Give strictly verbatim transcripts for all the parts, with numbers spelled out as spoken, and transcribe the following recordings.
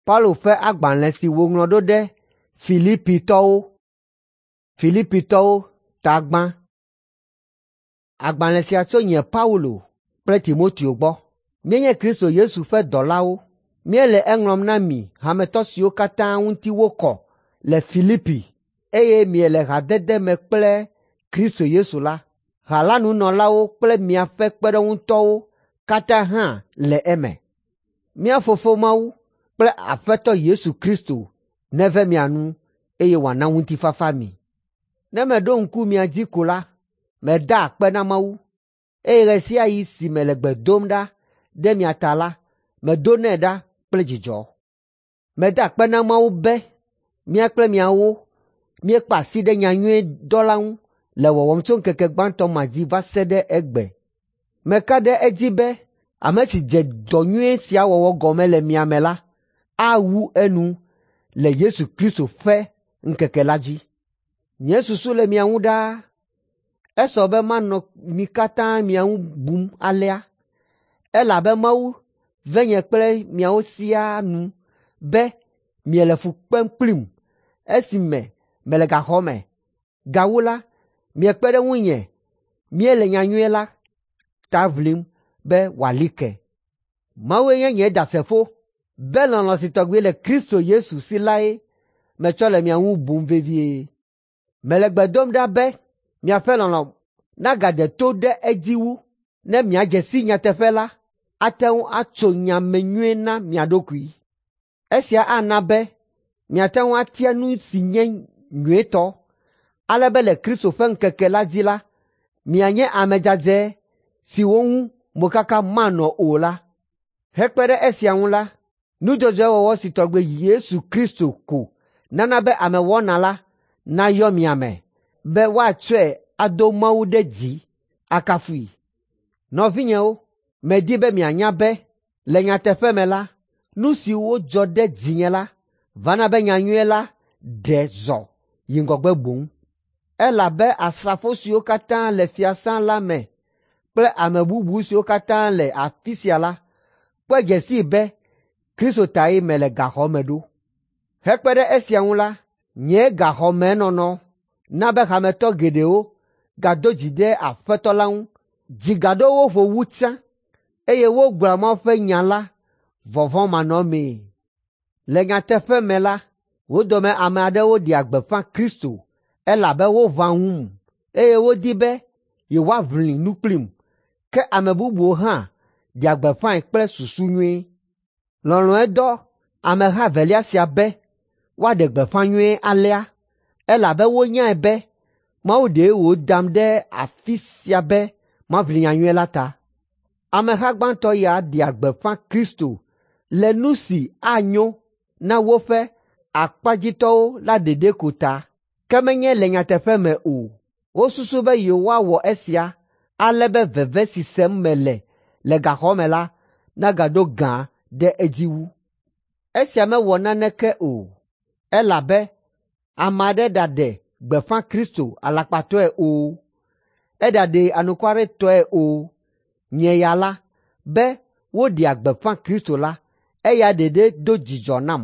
Paulo fe agbalẽ si woŋlɔ ɖo ɖe Filipitɔwo. Filipitɔwo tagba. Agbalẽ sia tso nye Paulo kple Timoteo gbɔ. Míenye Kristo Yesu ƒe dɔlawo. Míele eŋlɔm na mi hametɔ siwo katã ŋuti wokɔ le Filipi eye miele hadede me kple Kristo Yesu la. Ha la nunɔlawo kple miaƒe kpeɖeŋutɔwo katã hã le eme. Mía Fofo Mawu kple Aƒetɔ Yesu Kristo neve mia nu eye wòana ŋutifafa mi. Ne meɖo ŋku mia dzi ko la, meda akpe na Mawu eye ɣe sia ɣi si mele gbe dom ɖa ɖe mia ta la, medonɛ ɖa kple dzidzɔ. Meda akpe na Mawu be mía kple miawo míekpa asi ɖe nyanyuie dɔ la ŋu le wɔwɔm tso ŋkeke gbãtɔ ma dzi va se ɖe egbe. Meka ɖe edzi be ame si dze dɔ nyuie sia wɔwɔ gɔme le mia me la, awu enu le Yesu Kristo ƒe ŋkeke la dzi. Nye susu le mia ŋu ɖaa. Esɔ be manɔ mi katã mia ŋu bum alea, elabe Mawu ve nye kple miawo siaa nu be miele fu kpem kplim esime mele gaxɔ me. Gawu la, miekpe ɖe ŋunye miele nyanyuie la ta ʋlim be wòali ke. Mawue nye nye ɖasefo be lɔlɔ̃ si tɔgbi le Kristo Yesu si lae metsɔ le mia ŋu bum vevie. Mele gbe dom ɖa be miaƒe lɔlɔ̃ nagade to ɖe edzi wu ne miadze si nyateƒe la, ate ŋu atso nya me nyuie na mia ɖokui. Esia ana be miate ŋu atia nu si nye nyuietɔ, ale be le Kristo ƒe ŋkeke la dzi la, mianye ame dzadze siwo ŋu mokaka manɔ o la. Hekpe ɖe esia ŋu la, nudzɔdzɔe wɔwɔ si tɔgbe Yesu Kristo ko nana be ame wɔna la nayɔ mia me, be woatsɔe ado Mawu ɖe dzi akafui. Nɔvinyewo, medi be mianya be le nyateƒe me la, nu siwo dzɔ ɖe dzinye la vana be nyanyuie la ɖe zɔ yi ŋgɔgbe boŋ. Elabe asrafo siwo katã le fiasã la me kple ame bubu siwo katã le afi sia la kpe dzesi be Kristo tae mele gaxɔ me ɖo. Hekpe ɖe esia ŋu la, nye gaxɔmenɔnɔ na be hametɔ geɖewo gado dzi ɖe Aƒetɔ la ŋu. Dzi gaɖo wo ƒo wu tsã eye wogblɔa Mawu ƒe nya la vɔvɔ̃manɔmee. Le nyateƒe me la, wo dome ame aɖewo ɖia gbeƒã Kristo elabe woʋã ŋum eye wodi be yewoaʋli nu kplim, ke ame bubuwo hã ɖia gbeƒãe kple susu nyuie. Lɔlɔ̃e dɔ ameha velia sia be woaɖe gbeƒã nyuie alea, elabe wonyae be Mawu ɖee wòdam ɖe afi sia be maʋli nyanyuie la ta. Ameha gbãtɔ ya ɖia gbeƒã Kristo le nu si anyo na woƒe akpadzitɔwo la ɖeɖe ko ta, ke menye le nyateƒe me o. Wosusu be yewoawɔ esia ale be veve si sem mele le gaxɔ me la nagaɖo gã ɖe edzi wu. Esia mewɔ naneke o, elabe ame aɖe ɖaɖe gbeƒã Kristo alakpatɔe o, eɖaɖe anukwaretɔe o. Nye ya la, be woɖia gbeƒã Kristo la, eya ɖeɖe do dzidzɔ nam.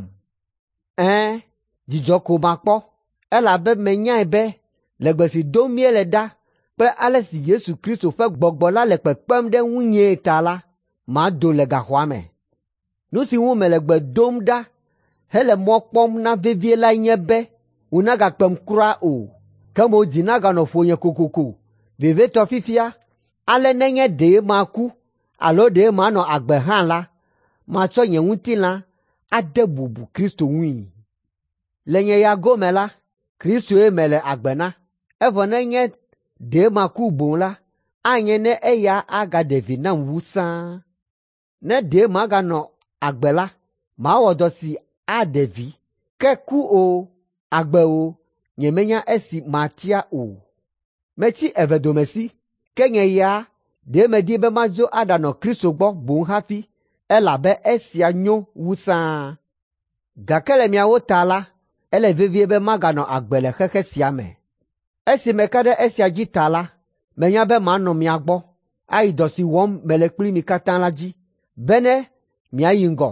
Ɛ̃, dzidzɔ ko makpɔ, elabe menyae be le gbe si dom míele ɖa kple ale si Yesu Kristo ƒe gbɔgbɔ la le kpekpem ɖe ŋunye ta la, mado le gaxɔa me. Nu si ŋu mele gbe dom ɖa hele mɔ kpɔm na vevie la nye be wò nagakpem kura o, ke mo dzi naganɔ ƒonye kokoko vevietɔ fifia, ale nenye ɖe maku alo ɖe manɔ agbe hã la, matsɔ nye ŋutilã ade bubu Kristo ŋui. Le nye ya gome la, Kristoe mele agbe na, evɔ nenye ɖe maku boŋ la, anye ne eya agaɖe vi nam wu sãa. Ne ɖe maganɔ agbe la, mawɔ dɔ si aɖe vi, ke ku o, agbe o, nyemenya esi matia o. Metsi eve dome si, ke nye ya ɖe medi be madzo aɖanɔ Kristo gbɔ boŋ hafi, elabe esia nyo wu sãa. Gake le miawo ta la, ele vevie be maganɔ agbe le xexe sia me. Esi meka ɖe esia dzi ta la, menya be manɔ mia gbɔ, ayi dɔ si wɔm mele kpli mi katã la dzi, bene miayi ŋgɔ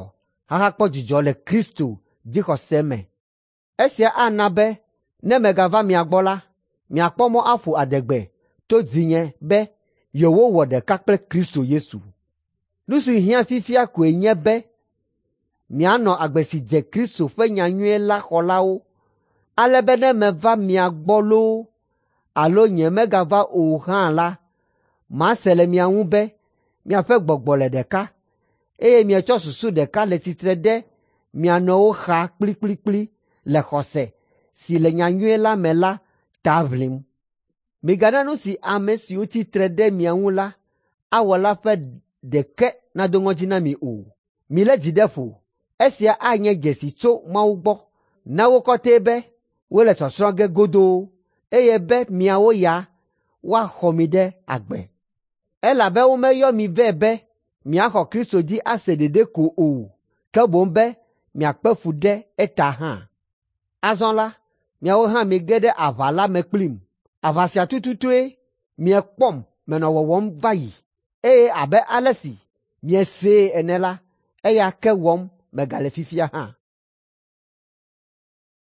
hahakpɔ dzidzɔ le Kristo dzixɔse me. Esia ana be ne megava mia gbɔ la, miakpɔ mɔ aƒo adegbe to dzinye be yewowɔ ɖeka kple Kristo Yesu. Nu si hiã fifia koe nye be mianɔ agbe si dze Kristo ƒe nyanyuie la xɔlawo, ale be ne meva mia gbɔ loo alo nyemegava o hã la, mase le mia ŋu be miaƒe gbɔgbɔ le ɖeka, eye mietsɔ susu ɖeka le tsitre ɖe mia nɔwo xa kplikplikpli le xɔse si le nyanyuie la me la ta ʋlim. Migana nu si ame siwo tsitre ɖe mia ŋu la awɔ la ƒe ɖeke nado ŋɔdzi na mi o. Milé dzi ɖe ƒo. Esia anye dzesi tso Mawu gbɔ na wo kɔtɛe be wole sɔsrɔ̃ ge godoo, eye be miawo ya woaxɔ mi ɖe agbe. Elabe womeyɔ mi vɛ be miaxɔ Kristo dzi ase ɖeɖe ko o, ke boŋ be miakpe fu ɖe eta hã. Azɔ la, miawo hã mige ɖe aʋa la me kplim. Aʋa sia tututue miekpɔm menɔ wɔwɔm va yi, eye abe ale si miesee ene la, eya ke wɔm megale fifia hã.